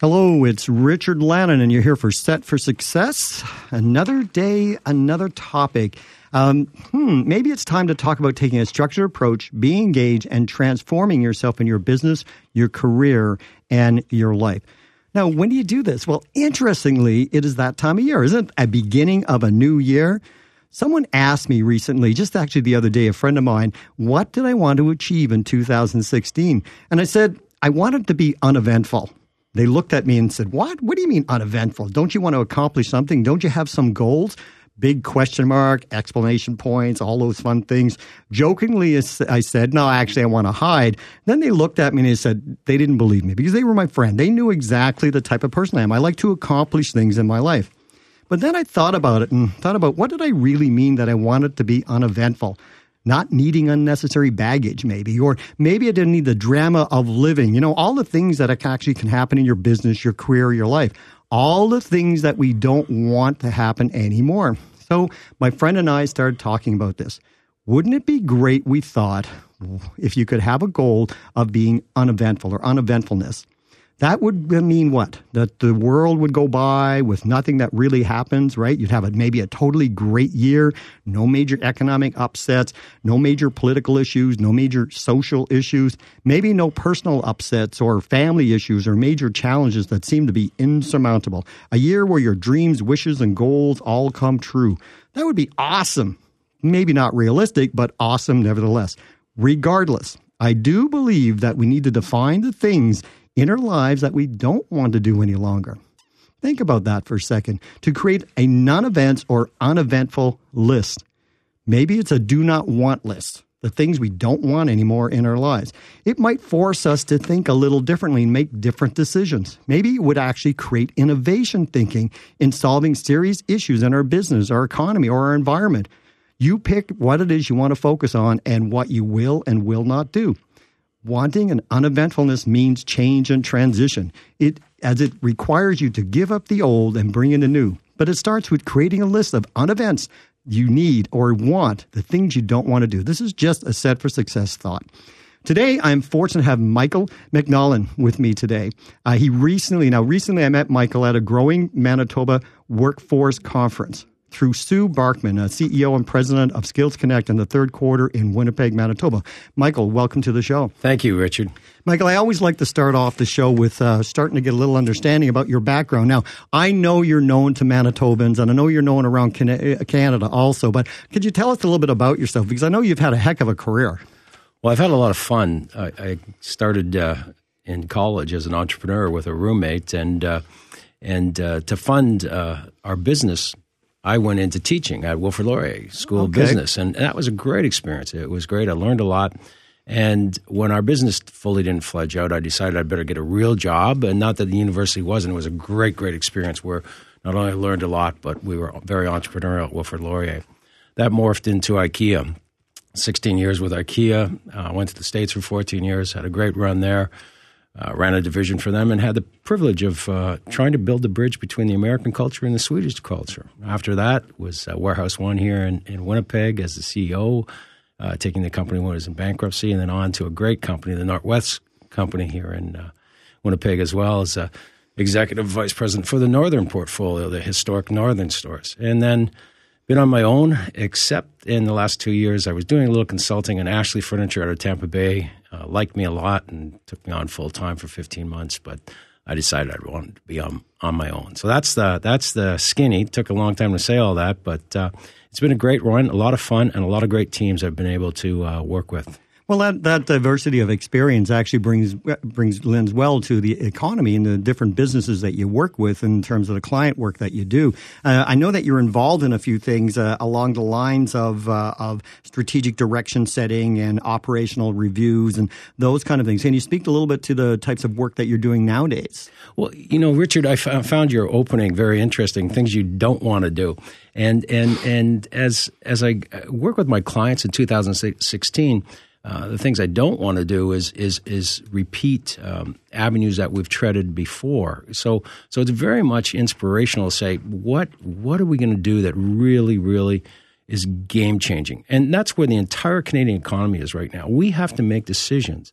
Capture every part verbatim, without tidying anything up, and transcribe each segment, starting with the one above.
Hello, it's Richard Lannon, and you're here for Set for Success. Another day, another topic. Um, hmm, maybe it's time to talk about taking a structured approach, being engaged, and transforming yourself in your business, your career, and your life. Now, when do you do this? Well, interestingly, it is that time of year, isn't it? A beginning of a new year. Someone asked me recently, just actually the other day, a friend of mine, what did I want to achieve in two thousand sixteen? And I said, I wanted to be uneventful. They looked at me and said, what? What do you mean uneventful? Don't you want to accomplish something? Don't you have some goals? Big question mark, exclamation points, all those fun things. Jokingly, I said, no, actually, I want to hide. Then they looked at me and they said they didn't believe me because they were my friend. They knew exactly the type of person I am. I like to accomplish things in my life. But then I thought about it and thought about what did I really mean that I wanted to be uneventful? Not needing unnecessary baggage, maybe, or maybe I didn't need the drama of living. You know, all the things that actually can happen in your business, your career, your life, all the things that we don't want to happen anymore. So my friend and I started talking about this. Wouldn't it be great, we thought, if you could have a goal of being uneventful or uneventfulness? That would mean what? That the world would go by with nothing that really happens, right? You'd have a, maybe a totally great year, no major economic upsets, no major political issues, no major social issues, maybe no personal upsets or family issues or major challenges that seem to be insurmountable. A year where your dreams, wishes, and goals all come true. That would be awesome. Maybe not realistic, but awesome nevertheless. Regardless, I do believe that we need to define the things in our lives that we don't want to do any longer. Think about that for a second. To create a non-events or uneventful list. Maybe it's a do not want list, the things we don't want anymore in our lives. It might force us to think a little differently and make different decisions. Maybe it would actually create innovation thinking in solving serious issues in our business, our economy, or our environment. You pick what it is you want to focus on and what you will and will not do. Wanting an uneventfulness means change and transition, it as it requires you to give up the old and bring in the new. But it starts with creating a list of unevents you need or want, the things you don't want to do. This is just a Set for Success thought. Today, I'm fortunate to have Michael McNaughton with me today. Uh, he recently, now recently I met Michael at a Growing Manitoba Workforce Conference through Sue Barkman, a C E O and president of Skills Connect in the third quarter in Winnipeg, Manitoba. Michael, welcome to the show. Thank you, Richard. Michael, I always like to start off the show with uh, starting to get a little understanding about your background. Now, I know you're known to Manitobans, and I know you're known around Canada also, but could you tell us a little bit about yourself? Because I know you've had a heck of a career. Well, I've had a lot of fun. I, I started uh, in college as an entrepreneur with a roommate, and, uh, and uh, to fund uh, our business, I went into teaching at Wilfrid Laurier School okay. of Business, and that was a great experience. It was great. I learned a lot. And when our business fully didn't fledge out, I decided I'd better get a real job, and not that the university wasn't. It was a great, great experience where not only I learned a lot, but we were very entrepreneurial at Wilfrid Laurier. That morphed into IKEA. sixteen years with IKEA. I uh, went to the States for fourteen years, had a great run there. Uh, ran a division for them and had the privilege of uh, trying to build the bridge between the American culture and the Swedish culture. After that was uh, Warehouse One here in, in Winnipeg as the C E O, uh, taking the company when it was in bankruptcy, and then on to a great company, the Northwest Company here in uh, Winnipeg, as well as uh, executive vice president for the Northern portfolio, the historic Northern stores. And then been on my own, except in the last two years, I was doing a little consulting in Ashley Furniture out of Tampa Bay. Uh, liked me a lot and took me on full time for fifteen months, but I decided I wanted to be on, on my own. So that's the that's the skinny. It took a long time to say all that, but uh, it's been a great run, a lot of fun, and a lot of great teams I've been able to uh, work with. Well, that, that diversity of experience actually brings brings lends well to the economy and the different businesses that you work with in terms of the client work that you do. Uh, I know that you're involved in a few things uh, along the lines of uh, of strategic direction setting and operational reviews and those kind of things. Can you speak a little bit to the types of work that you're doing nowadays? Well, you know, Richard, I f- found your opening very interesting. Things you don't want to do, and and and as as I work with my clients in two thousand sixteen. Uh, the things I don't want to do is is is repeat um, avenues that we've treaded before. So so it's very much inspirational to say what what are we going to do that really really is game changing, and that's where the entire Canadian economy is right now. We have to make decisions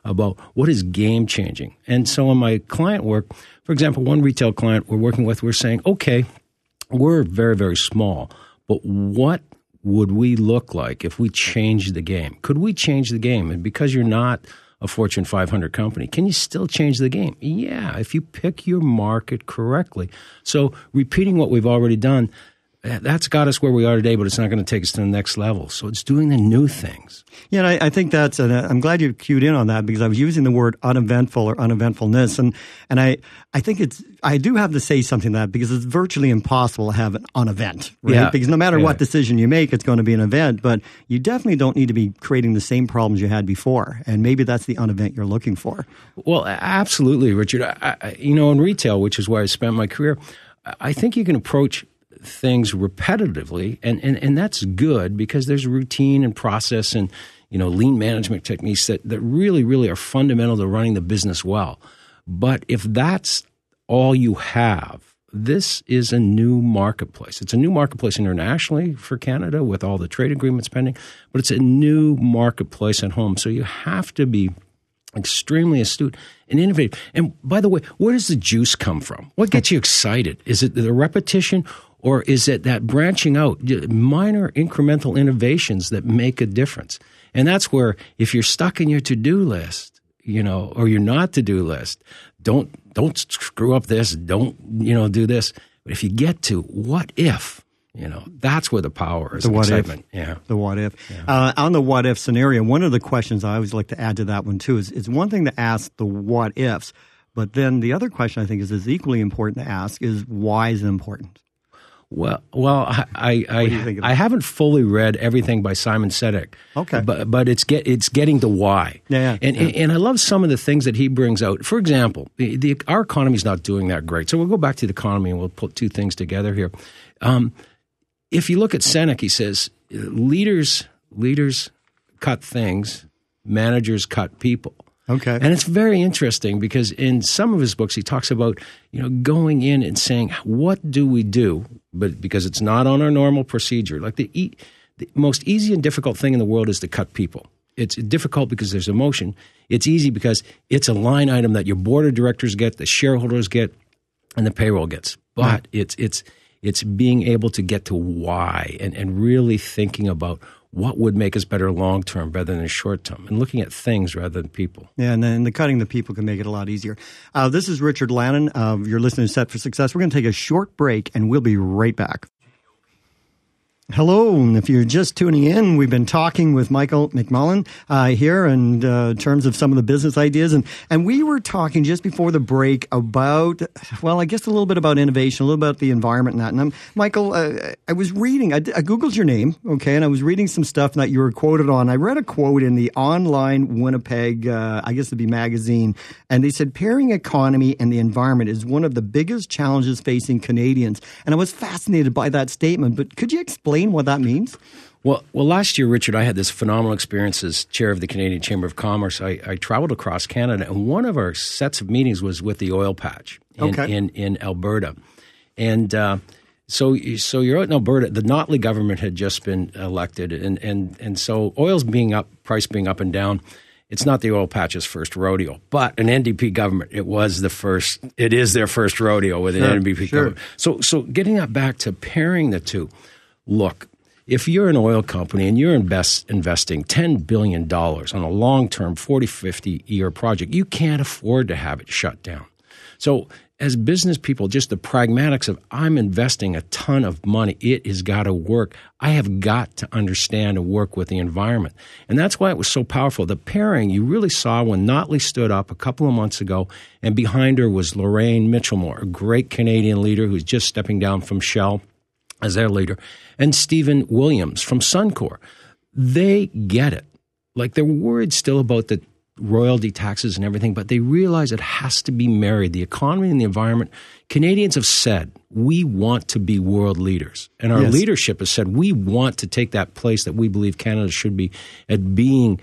about what is game changing. And so in my client work, for example, one retail client we're working with, we're saying, okay, we're very, very small, but what would we look like if we changed the game? Could we change the game? And because you're not a Fortune five hundred company, can you still change the game? Yeah, if you pick your market correctly. So repeating what we've already done, that's got us where we are today, but it's not going to take us to the next level. So it's doing the new things. Yeah, and I, I think that's, and I'm glad you cued in on that because I was using the word uneventful or uneventfulness. And, and I, I think it's, I do have to say something to that because it's virtually impossible to have an unevent, right? Yeah. Because no matter yeah. what decision you make, it's going to be an event, but you definitely don't need to be creating the same problems you had before. And maybe that's the unevent you're looking for. Well, absolutely, Richard. I, I, you know, in retail, which is where I spent my career, I think you can approach things repetitively, and, and, and that's good because there's routine and process and, you know, lean management techniques that, that really, really are fundamental to running the business well. But if that's all you have, this is a new marketplace. It's a new marketplace internationally for Canada with all the trade agreements pending, but it's a new marketplace at home. So you have to be extremely astute and innovative. And by the way, where does the juice come from? What gets you excited? Is it the repetition? Or is it that branching out, minor incremental innovations that make a difference? And that's where if you're stuck in your to-do list, you know, or your not to-do list, don't don't screw up this, don't, you know, do this. But if you get to what if, you know, that's where the power is. The what excitement. if. Yeah. The what if. Yeah. Uh, on the what if scenario, one of the questions I always like to add to that one too is it's one thing to ask the what ifs, but then the other question I think is, is equally important to ask is why is it important? Well, well, I I, I, I haven't fully read everything by Simon Sinek. Okay, but but it's get it's getting to why. Yeah, yeah, and, yeah. and and I love some of the things that he brings out. For example, the, the our economy is not doing that great. So we'll go back to the economy and we'll put two things together here. Um, if you look at Sinek, he says leaders leaders cut things, managers cut people. Okay. And it's very interesting because in some of his books, he talks about, you know, going in and saying, what do we do? But because it's not on our normal procedure, like the, e- the most easy and difficult thing in the world is to cut people. It's difficult because there's emotion. It's easy because it's a line item that your board of directors get, the shareholders get, and the payroll gets. But right. it's, it's, it's being able to get to why and, and really thinking about what would make us better long-term rather than short-term, and looking at things rather than people. Yeah, and then the cutting the people can make it a lot easier. Uh, this is Richard Lannon. Uh, you're listening to Set for Success. We're going to take a short break, and we'll be right back. Hello, and if you're just tuning in, we've been talking with Michael McMullen uh, here in uh, terms of some of the business ideas. And, and we were talking just before the break about, well, I guess a little bit about innovation, a little bit about the environment and that. And I'm, Michael, uh, I was reading, I, I Googled your name, okay, and I was reading some stuff that you were quoted on. I read a quote in the online Winnipeg, uh, I guess it'd be magazine, and they said, pairing economy and the environment is one of the biggest challenges facing Canadians. And I was fascinated by that statement, but could you explain what that means? Well, well, last year, Richard, I had this phenomenal experience as chair of the Canadian Chamber of Commerce. I, I traveled across Canada, and one of our sets of meetings was with the oil patch in, okay. in, in Alberta. And uh, so so you're out in Alberta. The Notley government had just been elected, and, and, and so oil's being up, price being up and down. It's not the oil patch's first rodeo, but an N D P government, it was the first, it is their first rodeo with an sure, N D P sure. government. So, so getting that back to pairing the two. Look, if you're an oil company and you're invest, investing ten billion dollars on a long-term forty, fifty-year project, you can't afford to have it shut down. So as business people, just the pragmatics of I'm investing a ton of money, it has got to work. I have got to understand and work with the environment. And that's why it was so powerful. The pairing you really saw when Notley stood up a couple of months ago, and behind her was Lorraine Mitchellmore, a great Canadian leader who's just stepping down from Shell as their leader, and Stephen Williams from Suncor. They get it. Like, they're worried still about the royalty taxes and everything, but they realize it has to be married. The economy and the environment. Canadians have said, we want to be world leaders. And our yes. leadership has said, we want to take that place that we believe Canada should be at being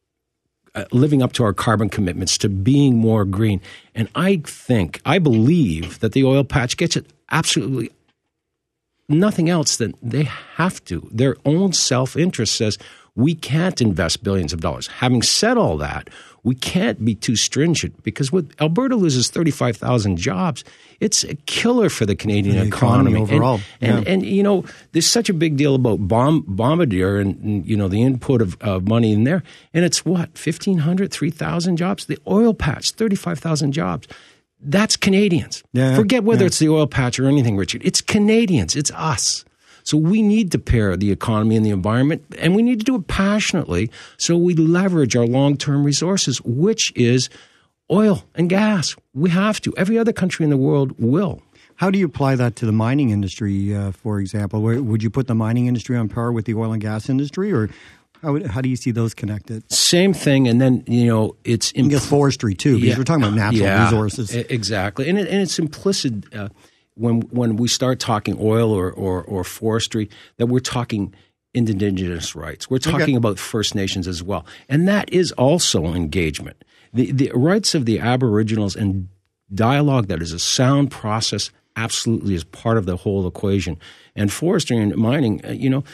uh, living up to our carbon commitments, to being more green. And I think, I believe that the oil patch gets it absolutely nothing else than they have to. Their own self-interest says We can't invest billions of dollars. Having said all that, we can't be too stringent because when Alberta loses thirty-five thousand jobs, it's a killer for the Canadian the economy. economy overall. And, and, yeah. and, you know, there's such a big deal about bomb, Bombardier and, and, you know, the input of uh, money in there. And it's what, fifteen hundred, three thousand jobs? The oil patch, thirty-five thousand jobs. That's Canadians. Yeah, Forget whether yeah. it's the oil patch or anything, Richard. It's Canadians. It's us. So we need to pair the economy and the environment, and we need to do it passionately so we leverage our long-term resources, which is oil and gas. We have to. Every other country in the world will. How do you apply that to the mining industry, uh, for example? Where, would you put the mining industry on par with the oil and gas industry, or how, would, how do you see those connected? Same thing, and then, you know, it's... Imp- I guess forestry, too, because yeah, we're talking about natural yeah, resources. Exactly, and, it, and it's implicit... Uh, When when we start talking oil or, or, or forestry, that we're talking indigenous rights. We're talking okay. about First Nations as well. And that is also engagement. The, the rights of the Aboriginals and dialogue that is a sound process absolutely is part of the whole equation. And forestry and mining, you know,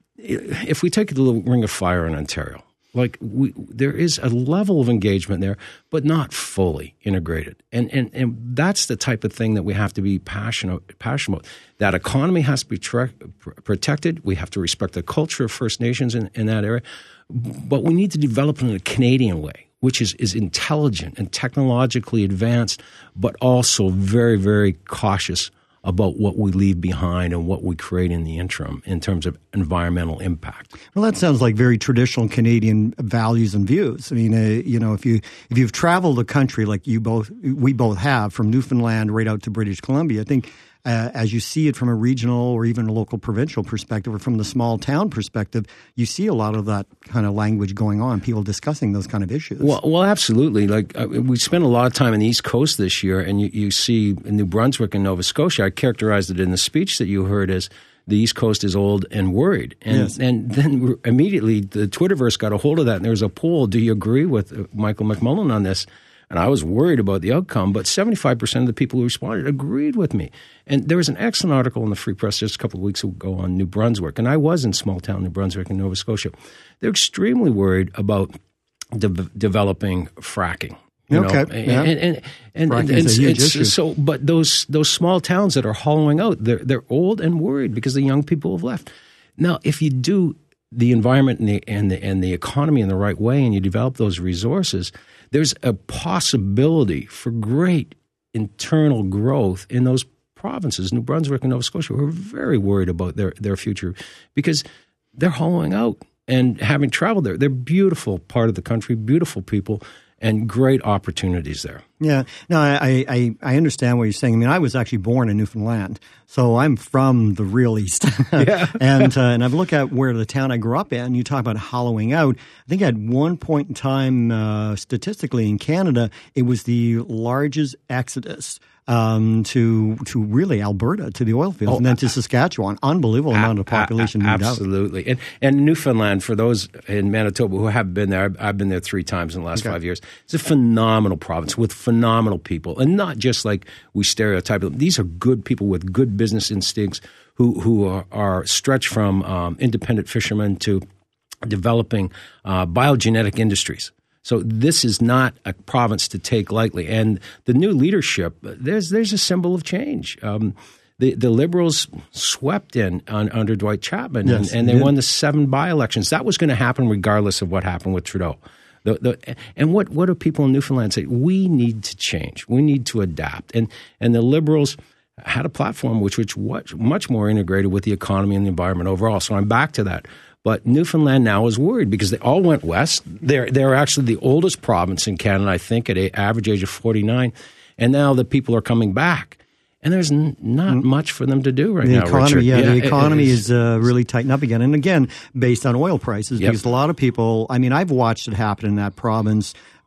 if we take the little Ring of Fire in Ontario, like we, there is a level of engagement there, but not fully integrated, and and and that's the type of thing that we have to be passionate passionate about. That economy has to be tra- protected. We have to respect the culture of First Nations in, in that area, but we need to develop it in a Canadian way, which is is intelligent and technologically advanced, but also very very cautious about what we leave behind and what we create in the interim in terms of environmental impact. Well, that sounds like very traditional Canadian values and views. I mean, uh, you know, if you if you've traveled the country like you both we both have, from Newfoundland right out to British Columbia, I think uh, as you see it from a regional or even a local provincial perspective, or from the small town perspective, you see a lot of that kind of language going on, people discussing those kind of issues. Well, well, absolutely. Like uh, we spent a lot of time in the East Coast this year, and you, you see in New Brunswick and Nova Scotia. I characterized it in the speech that you heard as the East Coast is old and worried. And, yes. and then immediately the Twitterverse got a hold of that, and there was a poll, do you agree with Michael McMullen on this? And I was worried about the outcome, but seventy-five percent of the people who responded agreed with me. And there was an excellent article in the Free Press just a couple of weeks ago on New Brunswick, and I was in small town New Brunswick and Nova Scotia. They're extremely worried about de- developing fracking. You okay. know, yeah. and and and, and, and is a huge it's, issue. So, but those those small towns that are hollowing out, they're they're old and worried because the young people have left. Now, if you do the environment and the and the and the economy in the right way, and you develop those resources, there's a possibility for great internal growth in those provinces, New Brunswick and Nova Scotia, who are very worried about their their future because they're hollowing out. And having traveled there, they're a beautiful part of the country, beautiful people, and great opportunities there. Yeah. No, I, I, I understand what you're saying. I mean, I was actually born in Newfoundland, so I'm from the real East. Yeah. and uh, and I've looked at where the town I grew up in, you talk about hollowing out. I think at one point in time, uh, statistically in Canada, it was the largest exodus um, to to really Alberta, to the oil fields, Oh, and then to Saskatchewan. Unbelievable a- amount of population a- moved out. Absolutely. And, and Newfoundland, for those in Manitoba who have been there, I've, I've been there three times in the last Okay. five years. It's a phenomenal province with phenomenal people. And not just like we stereotype them. These are good people with good business instincts who, who are, are stretched from um, independent fishermen to developing uh, biogenetic industries. So this is not a province to take lightly. And the new leadership, there's there's a symbol of change. Um, the, the Liberals swept in on, under Dwight Chapman, Yes, and, and they they did. won the seven by-elections. That was going to happen regardless of what happened with Trudeau. The, the, and what, what do people in Newfoundland say? We need to change. We need to adapt. And and the Liberals had a platform which was much, much more integrated with the economy and the environment overall. So I'm back to that. But Newfoundland now is worried because they all went west. They're they're actually the oldest province in Canada, I think, at an average age of forty-nine. And now the people are coming back. And there's n- not mm. much for them to do right the now, economy, Richard. Yeah, yeah, the economy it, is uh, really tightened up again. And again, based on oil prices, Yep. because a lot of people, I mean, I've watched it happen in that province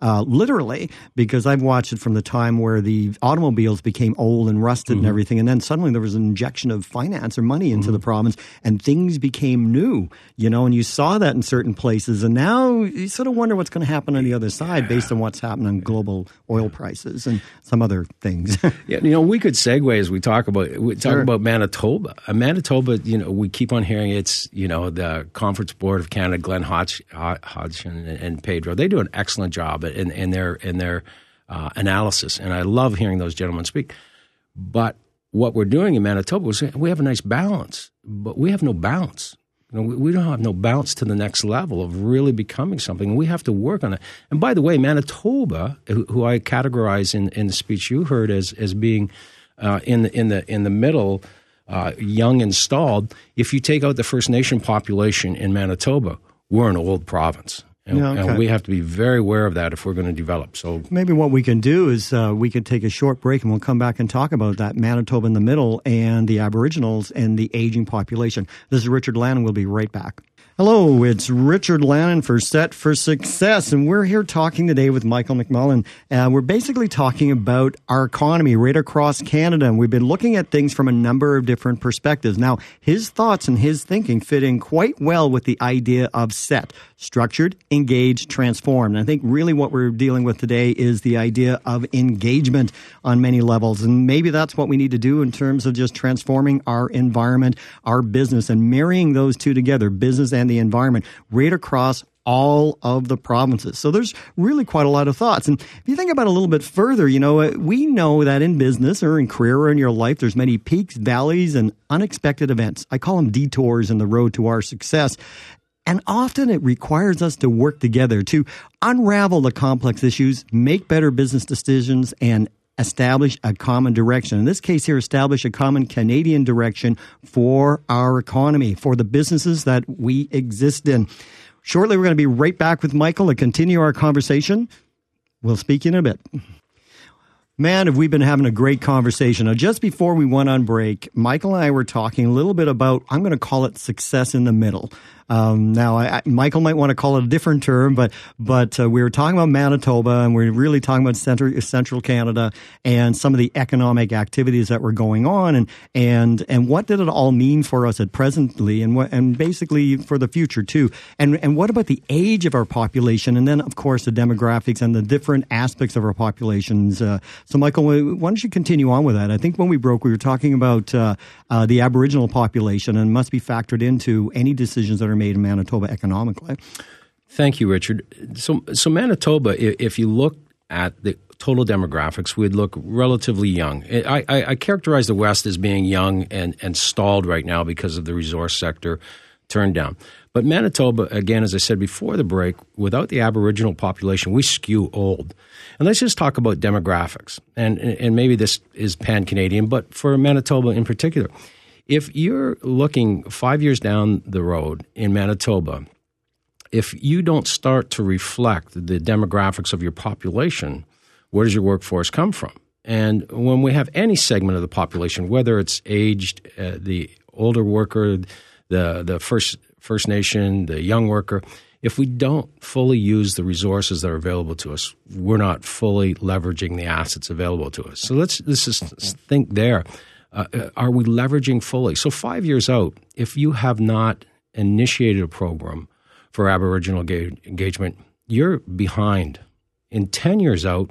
uh, literally, because I've watched it from the time where the automobiles became old and rusted mm-hmm. and everything, and then suddenly there was an injection of finance or money into mm-hmm. the province, and things became new, you know, and you saw that in certain places, and now you sort of wonder what's going to happen on the other side based on what's happening on global oil prices and some other things. Yeah, you know, we could segue as we talk about we talk sure. about Manitoba. Uh, Manitoba, you know, we keep on hearing it's, you know, the Conference Board of Canada, Glenn Hodge, Hodgson and, and Pedro. They do an excellent job in, in their in their uh, analysis, and I love hearing those gentlemen speak. But what we're doing in Manitoba is we have a nice balance, but we have no balance. You know, we don't have no bounce to the next level of really becoming something. We have to work on it. And by the way, Manitoba, who, who I categorize in, in the speech you heard as as being uh, in the in the in the middle, uh, young and stalled. If you take out the First Nation population in Manitoba, we're an old province. And, yeah, okay. and we have to be very aware of that if we're going to develop. So maybe what we can do is uh, we could take a short break and we'll come back and talk about that Manitoba in the middle and the Aboriginals and the aging population. This is Richard Lannon. We'll be right back. Hello, it's Richard Lannon for Set for Success, and we're here talking today with Michael McMullen. Uh, we're basically talking about our economy right across Canada, and we've been looking at things from a number of different perspectives. Now, his thoughts and his thinking fit in quite well with the idea of SET, structured, engaged, transformed. And I think really what we're dealing with today is the idea of engagement on many levels, and maybe that's what we need to do in terms of just transforming our environment, our business, and marrying those two together, business and the environment, right across all of the provinces. So there's really quite a lot of thoughts. And if you think about it a little bit further, you know, we know that in business or in career or in your life, there's many peaks, valleys, and unexpected events. I call them detours in the road to our success. And often it requires us to work together to unravel the complex issues, make better business decisions, and establish a common direction. In this case here, establish a common Canadian direction for our economy, for the businesses that we exist in. Shortly, we're going to be right back with Michael to continue our conversation. We'll speak in a bit. Man, have we been having a great conversation. Now, just before we went on break, Michael and I were talking a little bit about, I'm going to call it success in the middle. Um, now, I, I, Michael might want to call it a different term, but but uh, we were talking about Manitoba, and we're really talking about central, central Canada and some of the economic activities that were going on, and and and what did it all mean for us at presently, and what, and basically for the future too. And and what about the age of our population, and then of course the demographics and the different aspects of our populations. Uh, so, Michael, why don't you continue on with that? I think when we broke, we were talking about uh, uh, the Aboriginal population, and must be factored into any decisions that are made in Manitoba economically. Thank you, Richard. So, so Manitoba, if you look at the total demographics, we'd look relatively young. I, I, I characterize the West as being young and, and stalled right now because of the resource sector turned down. But Manitoba, again, as I said before the break, without the Aboriginal population, we skew old. And let's just talk about demographics. And, and maybe this is pan-Canadian, but for Manitoba in particular, if you're looking five years down the road in Manitoba, if you don't start to reflect the demographics of your population, where does your workforce come from? And when we have any segment of the population, whether it's aged, uh, the older worker, the the First First Nation, the young worker, if we don't fully use the resources that are available to us, we're not fully leveraging the assets available to us. So let's let's just think there. Uh, are we leveraging fully? So five years out, if you have not initiated a program for Aboriginal ga- engagement, you're behind. In ten years out,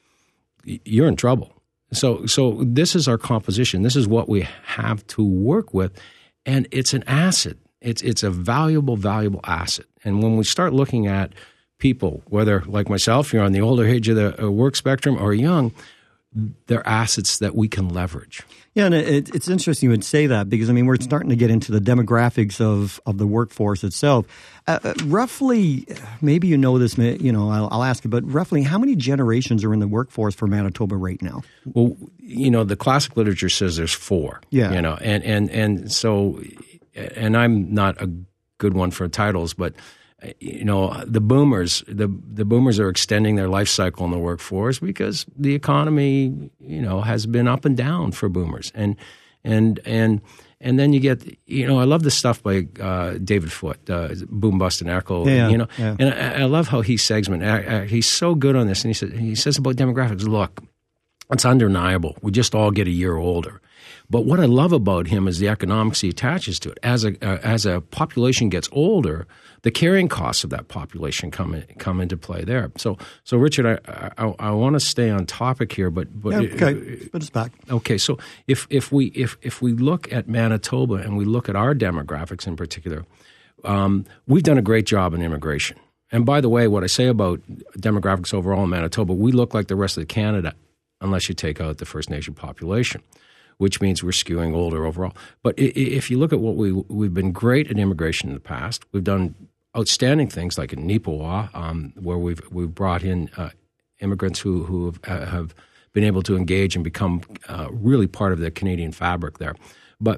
you're in trouble. So, so this is our composition. This is what we have to work with, and it's an asset. It's it's a valuable, valuable asset. And when we start looking at people, whether like myself, you're on the older age of the work spectrum, or young, they're assets that we can leverage. Yeah, and it, it's interesting you would say that because, I mean, we're starting to get into the demographics of, of the workforce itself. Uh, roughly, maybe you know this, you know, I'll, I'll ask you, but roughly how many generations are in the workforce for Manitoba right now? Well, you know, the classic literature says there's four. Yeah. You know, and, and, and so, and I'm not a good one for titles, but you know, the boomers, the the boomers are extending their life cycle in the workforce because the economy, you know, has been up and down for boomers. And And and and then you get, you know, I love the stuff by uh, David Foote, uh, Boom, Bust, and Echo. Yeah, you know, yeah. and I, I love how he segments. Uh, he's so good on this, and he says he says about demographics. Look, it's undeniable. We just all get a year older. But what I love about him is the economics he attaches to it. As a uh, as a population gets older, the carrying costs of that population come in, come into play there. So, so Richard, I I, I want to stay on topic here, but but yeah, okay, it, put us back. Okay, so if if we if if we look at Manitoba and we look at our demographics in particular, um, we've done a great job in immigration. And by the way, what I say about demographics overall in Manitoba, we look like the rest of Canada, unless you take out the First Nation population, which means we're skewing older overall. But if you look at what we we've been great at immigration in the past, we've done outstanding things like in Nipawa, um, where we've we've brought in uh, immigrants who who have, uh, have been able to engage and become uh, really part of the Canadian fabric there. But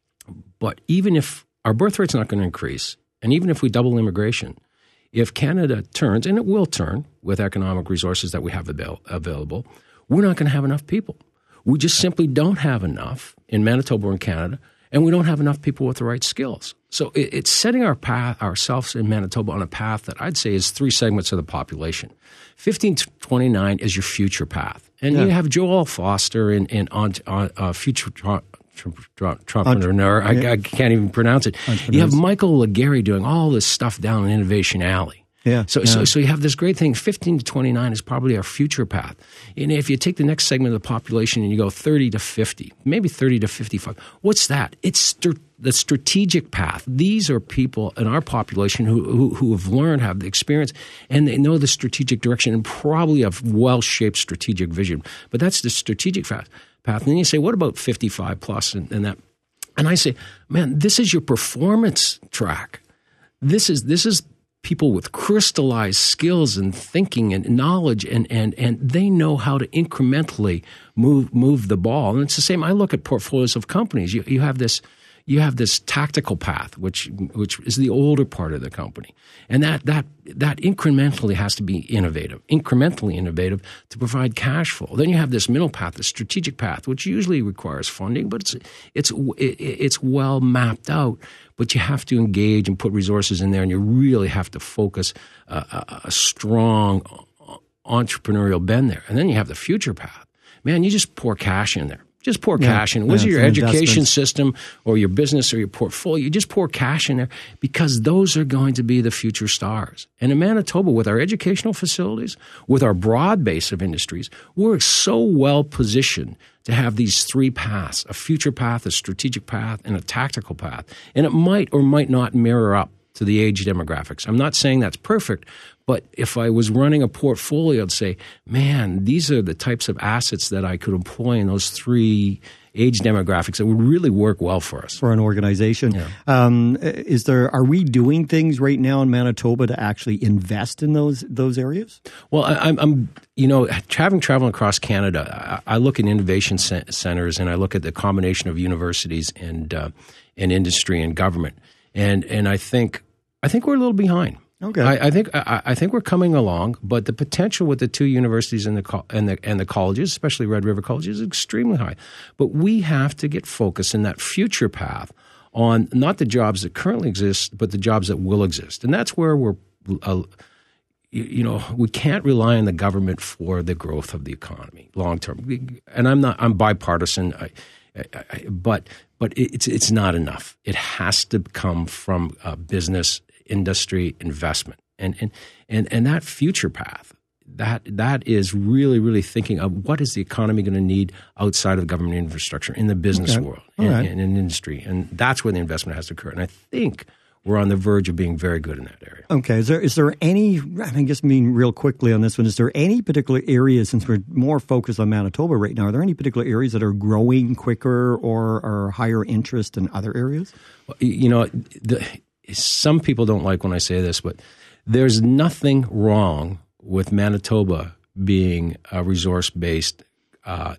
but even if our birth rate's not going to increase, and even if we double immigration, if Canada turns, and it will turn with economic resources that we have avail- available, we're not going to have enough people. We just simply don't have enough in Manitoba or in Canada, and we don't have enough people with the right skills. So it, it's setting our path, ourselves in Manitoba on a path that I'd say is three segments of the population. fifteen to twenty-nine is your future path. And yeah. you have Joel Foster in, in on, on, uh, future tra- tra- tra- entrepreneur. I, yeah. I can't even pronounce it. You have Michael Legary doing all this stuff down in Innovation Alley. Yeah, so, yeah. so so you have this great thing. fifteen to twenty-nine is probably our future path. And if you take the next segment of the population and you go thirty to fifty, maybe thirty to fifty-five, what's that? It's st- the strategic path. These are people in our population who, who who have learned, have the experience, and they know the strategic direction and probably have well-shaped strategic vision. But that's the strategic path. And then you say, what about fifty-five plus and, and that? And I say, man, this is your performance track. This is this is people with crystallized skills and thinking and knowledge, and, and, and they know how to incrementally move move the ball. And it's the same. I look at portfolios of companies. You you have this you have this tactical path, which which is the older part of the company, and that that that incrementally has to be innovative, incrementally innovative to provide cash flow. Then you have this middle path, the strategic path, which usually requires funding, but it's it's it's well mapped out. But you have to engage and put resources in there, and you really have to focus uh, a, a strong entrepreneurial bend there. And then you have the future path. Man, you just pour cash in there. Just pour yeah, cash in. Whether yeah, your education system or your business or your portfolio, you just pour cash in there because those are going to be the future stars. And in Manitoba, with our educational facilities, with our broad base of industries, we're so well positioned to have these three paths, a future path, a strategic path, and a tactical path. And it might or might not mirror up to the age demographics. I'm not saying that's perfect, but if I was running a portfolio, I'd say, man, these are the types of assets that I could employ in those three age demographics that would really work well for us. For an organization. Yeah. Um, is there, are we doing things right now in Manitoba to actually invest in those those areas? Well, I, I'm, I'm, you know, having traveled across Canada, I, I look at innovation centers and I look at the combination of universities and uh, and industry and government, and and I think I think we're a little behind. Okay, I, I think I, I think we're coming along, but the potential with the two universities and the co- and the and the colleges, especially Red River College, is extremely high. But we have to get focused in that future path on not the jobs that currently exist, but the jobs that will exist, and that's where we're. Uh, you, you know, we can't rely on the government for the growth of the economy long term. And I'm not. I'm bipartisan, I, I, I, but but it's it's not enough. It has to come from uh, business. Industry investment and, and and and that future path that that is really really thinking of what is the economy going to need outside of government infrastructure in the business okay. world and, right. and in industry, and that's where the investment has to occur. And I think we're on the verge of being very good in that area. Okay, is there is there any? I guess I mean real quickly on this one. Is there any particular areas, since we're more focused on Manitoba right now? Are there any particular areas that are growing quicker or are higher interest than other areas? Well, you know the. Some people don't like when I say this, but there's nothing wrong with Manitoba being a resource-based uh,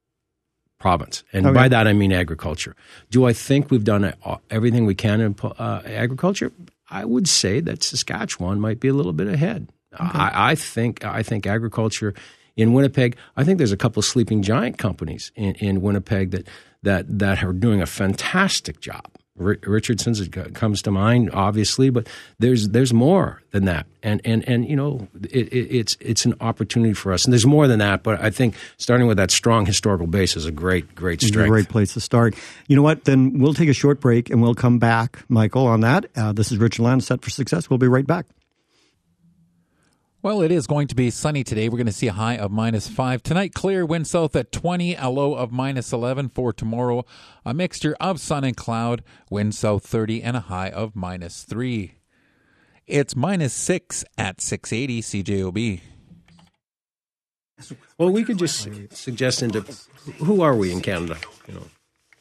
province. And okay. by that, I mean agriculture. Do I think we've done everything we can in uh, agriculture? I would say that Saskatchewan might be a little bit ahead. Okay. I, I think I think agriculture in Winnipeg, I think there's a couple of sleeping giant companies in, in Winnipeg that that that are doing a fantastic job. Richardson's comes to mind, obviously, but there's there's more than that, and and and you know it, it, it's it's an opportunity for us, and there's more than that. But I think starting with that strong historical base is a great great strength. It's a great place to start. You know what? Then we'll take a short break, and we'll come back, Michael, on that. Uh, this is Richard Land, Set for Success. We'll be right back. Well, it is going to be sunny today. We're going to see a high of minus five. Tonight, clear, wind south at twenty, a low of minus eleven. For tomorrow, a mixture of sun and cloud, wind south thirty, and a high of minus three. It's minus six at six eighty C J O B. Well, we could just suggest into who are we in Canada, you know.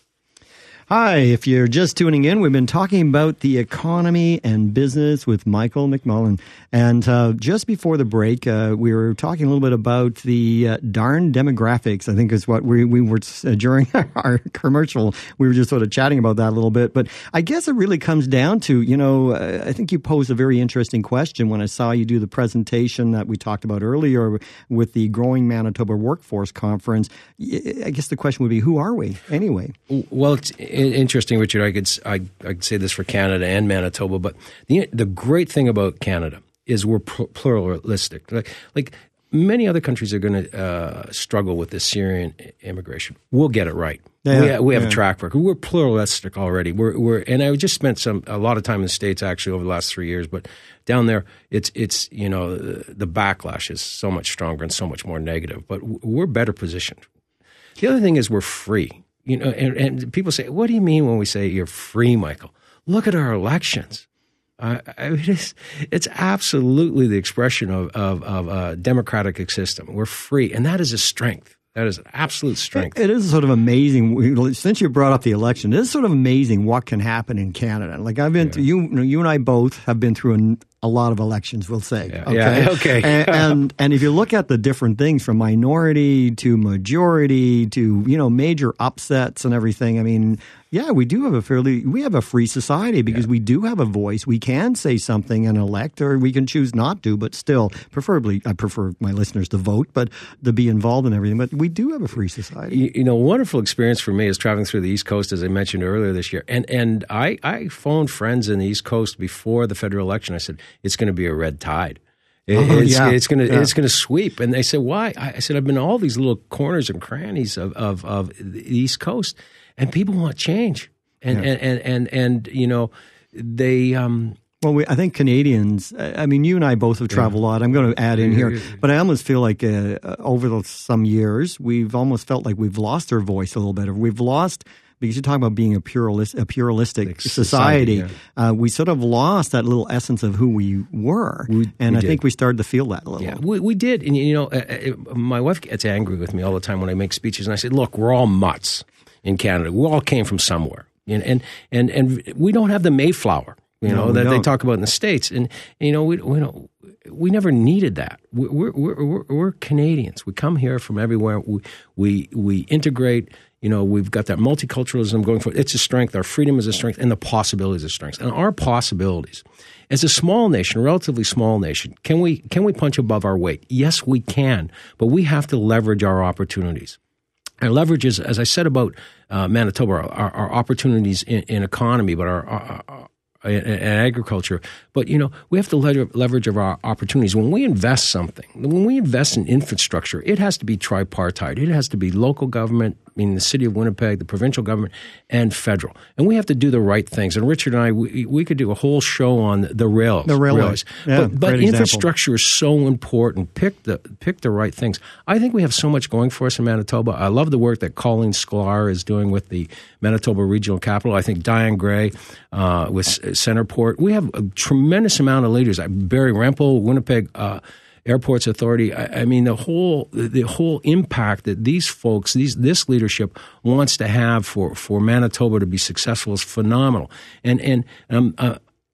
Hi, if you're just tuning in, we've been talking about the economy and business with Michael McMullen. And uh, just before the break, uh, we were talking a little bit about the uh, darn demographics, I think is what we, we were, uh, during our commercial, we were just sort of chatting about that a little bit. But I guess it really comes down to, you know, uh, I think you posed a very interesting question when I saw you do the presentation that we talked about earlier with the Growing Manitoba Workforce Conference. I guess the question would be, who are we anyway? Well, it's interesting, Richard. I could I, I could say this for Canada and Manitoba, but the the great thing about Canada is we're pluralistic. Like like many other countries are going to uh, struggle with this Syrian immigration. We'll get it right. Yeah, we have, we have yeah. a track record. We're pluralistic already. We're we're and I just spent some a lot of time in the States actually over the last three years, but down there it's it's you know the, the backlash is so much stronger and so much more negative. But we're better positioned. The other thing is we're free. You know, and, and people say, "What do you mean when we say you're free, Michael?" Look at our elections. Uh, I mean, it's, it's absolutely the expression of, of, of a democratic system. We're free, and that is a strength. That is an absolute strength. It is sort of amazing. Since you brought up the election, it is sort of amazing what can happen in Canada. Like I've been, yeah. through, you, you and I both have been through an, a lot of elections. We'll say, yeah. okay, yeah, okay. and, and and if you look at the different things from minority to majority to you know major upsets and everything, I mean. Yeah, we do have a fairly, we have a free society because yeah. we do have a voice. We can say something and elect, or we can choose not to, but still, preferably, I prefer my listeners to vote, but to be involved in everything. But we do have a free society. You, you know, a wonderful experience for me is traveling through the East Coast, as I mentioned earlier this year. And and I, I phoned friends in the East Coast before the federal election. I said, it's going to be a red tide. It, oh, it's, yeah. it's going to yeah. it's going to sweep. And they said, why? I said, I've been to all these little corners and crannies of, of, of the East Coast. And people want change, and yeah. and, and, and and you know they. Um, well, we, I think Canadians. I mean, you and I both have traveled yeah. a lot. I'm going to add in here, but I almost feel like uh, over the, some years we've almost felt like we've lost our voice a little bit. We've lost. Because you're talking about being a pluralist, a pluralistic society, society yeah. uh, we sort of lost that little essence of who we were, we, and we I did. think we started to feel that a little. Yeah, we, we did, and you know, uh, uh, my wife gets angry with me all the time when I make speeches, and I say, "Look, we're all mutts in Canada. We all came from somewhere, and and and, and we don't have the Mayflower, you know, no, that don't. they talk about in the States, and you know, we we don't." We never needed that. We're, we're, we're, we're Canadians. We come here from everywhere. We, we we integrate. You know, we've got that multiculturalism going for it. It's a strength. Our freedom is a strength, and the possibilities are strengths. And our possibilities, as a small nation, a relatively small nation, can we can we punch above our weight? Yes, we can. But we have to leverage our opportunities. Our leverage is, as I said about uh, Manitoba, our, our opportunities in, in economy, but our, our, our and agriculture, but you know we have to leverage of our opportunities. When we invest something, when we invest in infrastructure, it has to be tripartite. It has to be local government, meaning the city of Winnipeg, the provincial government, and federal. And we have to do the right things. And Richard and I, we, we could do a whole show on the rails, the railways. Yeah, but but infrastructure is so important. Pick the pick the right things. I think we have so much going for us in Manitoba. I love the work that Colleen Sklar is doing with the Manitoba Regional Capital. I think Diane Gray uh, with Centerport. We have a tremendous amount of leaders. Barry Rempel, Winnipeg uh, Airports Authority. I, I mean, the whole the whole impact that these folks, these this leadership wants to have for, for Manitoba to be successful is phenomenal. And and um, uh,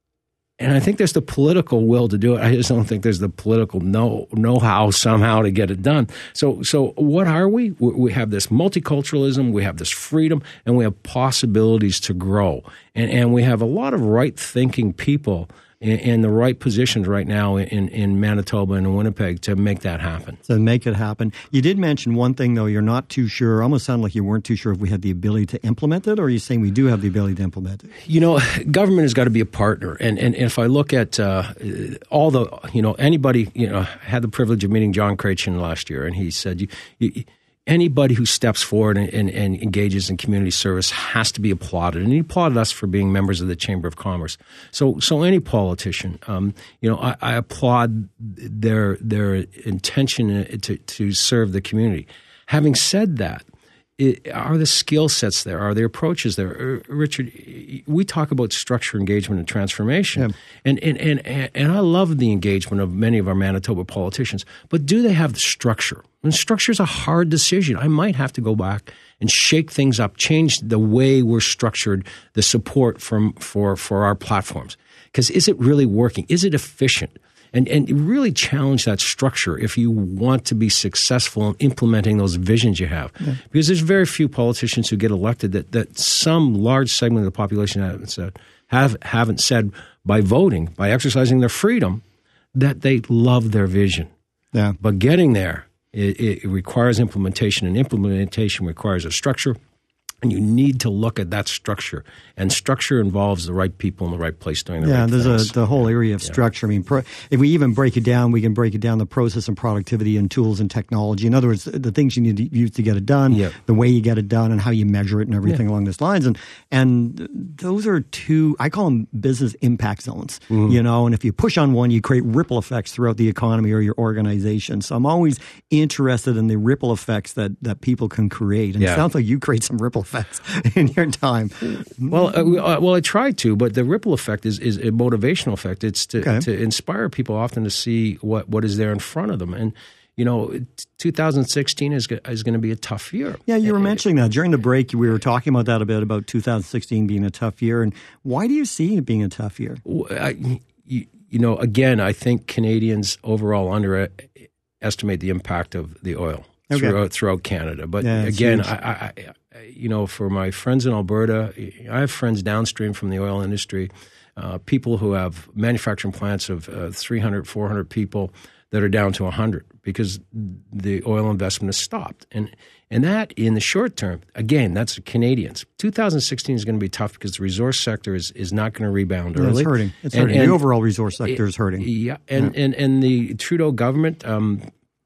and I think there's the political will to do it. I just don't think there's the political know know-how somehow to get it done. So so what are we? We have this multiculturalism, we have this freedom, and we have possibilities to grow. And and we have a lot of right-thinking people in, in the right positions right now in, in Manitoba and in Winnipeg to make that happen. To make it happen. You did mention one thing, though. You're not too sure. Almost sounded like you weren't too sure if we had the ability to implement it, or are you saying we do have the ability to implement it? You know, government has got to be a partner. And, and if I look at uh, all the, you know, anybody, you know, I had the privilege of meeting John Krachin last year, and he said, you, you, anybody who steps forward and, and, and engages in community service has to be applauded. And he applauded us for being members of the Chamber of Commerce. So so any politician, um, you know, I, I applaud their their intention to, to serve the community. Having said that, It, are the skill sets there? Are the approaches there? Uh, Richard, we talk about structure, engagement, and transformation. Yeah. And, and, and, and I love the engagement of many of our Manitoba politicians, but do they have the structure? And structure is a hard decision. I might have to go back and shake things up, change the way we're structured, the support from, for, for our platforms. Because is it really working? Is it efficient? And, and really challenge that structure if you want to be successful in implementing those visions you have. Yeah. Because there's very few politicians who get elected that, that some large segment of the population haven't said, have, haven't said by voting, by exercising their freedom, that they love their vision. Yeah. But getting there, it, it requires implementation, and implementation requires a structure. And you need to look at that structure, and structure involves the right people in the right place doing the yeah, right things. Yeah, there's the whole area of yeah. structure. I mean, pro, if we even break it down, we can break it down the process and productivity and tools and technology. In other words, the things you need to use to get it done, yeah. the way you get it done, and how you measure it and everything yeah. along those lines. And and those are two, I call them business impact zones, mm-hmm. you know, and if you push on one, you create ripple effects throughout the economy or your organization. So I'm always interested in the ripple effects that, that people can create. And yeah. it sounds like you create some ripple effects in your time. Well, uh, well, I try to, but the ripple effect is, is a motivational effect. It's to, okay. to inspire people often to see what, what is there in front of them. And, you know, two thousand sixteen is, is going to be a tough year. Yeah, you were mentioning that. During the break, we were talking about that a bit, about two thousand sixteen being a tough year. And why do you see it being a tough year? I, you, you know, again, I think Canadians overall underestimate the impact of the oil okay. throughout, throughout Canada. But yeah, again, I, I, I you know, for my friends in Alberta, I have friends downstream from the oil industry, uh, people who have manufacturing plants of uh, three hundred, four hundred people that are down to one hundred because the oil investment has stopped. And and that, in the short term, again, that's Canadians. two thousand sixteen is going to be tough because the resource sector is, is not going to rebound early. Yeah, it's hurting. It's and, hurting. And the overall resource sector it, is hurting. Yeah, and, yeah. And, and the Trudeau government, um,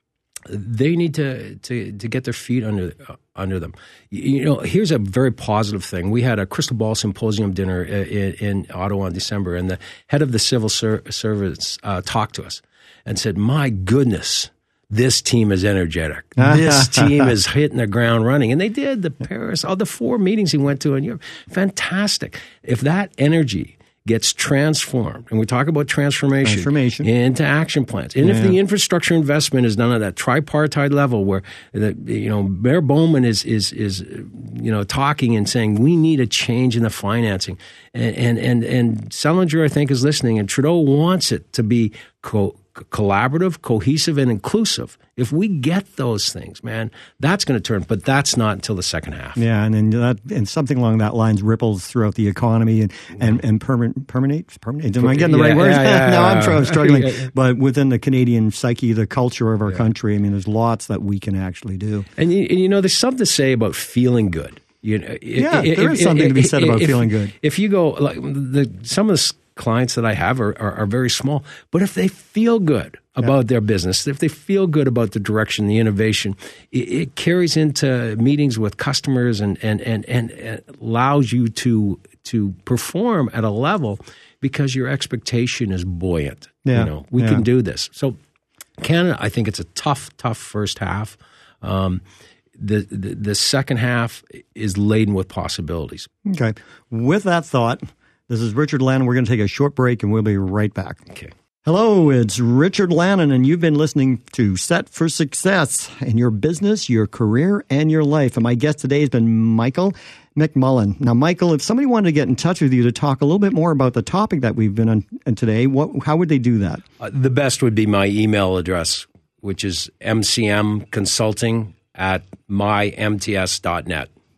they need to, to, to get their feet under uh, under them. You, you know, here's a very positive thing. We had a Crystal Ball Symposium dinner in, in Ottawa in December, and the head of the civil ser- service uh, talked to us and said, my goodness, this team is energetic. This team is hitting the ground running. And they did. The Paris, all the four meetings he went to in Europe, fantastic. If that energy gets transformed, and we talk about transformation, transformation. into action plans. And yeah. if the infrastructure investment is done at that tripartite level where, the, you know, Mayor Bowman is, is, is, you know, talking and saying we need a change in the financing. And, and, and, and Selinger, I think, is listening, and Trudeau wants it to be co- collaborative, cohesive, and inclusive. If we get those things, man, that's going to turn. But that's not until the second half. Yeah, and then that and something along that lines ripples throughout the economy and and and permanent permanent permanent. Am I getting the yeah, right words? Yeah, yeah, no, I'm trying, struggling. yeah, yeah. But within the Canadian psyche, the culture of our yeah. country, I mean, there's lots that we can actually do. And you, and you know, there's something to say about feeling good. You know, yeah, if, there is if, something if, to be said about if, feeling good. If you go, like the some of the clients that I have are, are, are very small, but if they feel good about yeah. their business, if they feel good about the direction, the innovation, it, it carries into meetings with customers and, and, and, and allows you to to perform at a level because your expectation is buoyant. Yeah. You know, we yeah. can do this. So Canada, I think it's a tough, tough first half. Um, The, the the second half is laden with possibilities. Okay. With that thought, this is Richard Lannon. We're going to take a short break, and we'll be right back. Okay. Hello, it's Richard Lannon, and you've been listening to Set for Success in your business, your career, and your life. And my guest today has been Michael McMullen. Now, Michael, if somebody wanted to get in touch with you to talk a little bit more about the topic that we've been on today, what, how would they do that? Uh, the best would be my email address, which is m c m consulting at my m t s dot net.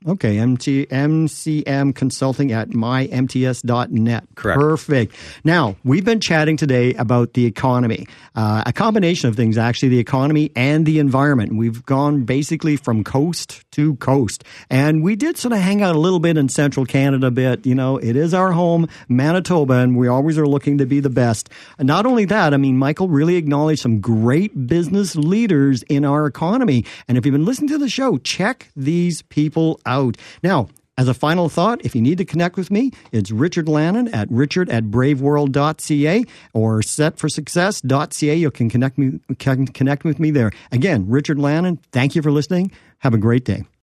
Okay, M T, M C M Consulting at my M T S dot net. Correct. Perfect. Now, we've been chatting today about the economy, uh, a combination of things, actually, the economy and the environment. We've gone basically from coast to coast. And we did sort of hang out a little bit in central Canada a bit. You know, it is our home, Manitoba, and we always are looking to be the best. And not only that, I mean, Michael really acknowledged some great business leaders in our economy. And if you've been listening to the show, check these people out. Out. Now, as a final thought, if you need to connect with me, it's Richard Lannon at richard at brave world dot c a or set for success dot c a. You can connect me can connect with me there. Again, Richard Lannon, thank you for listening. Have a great day.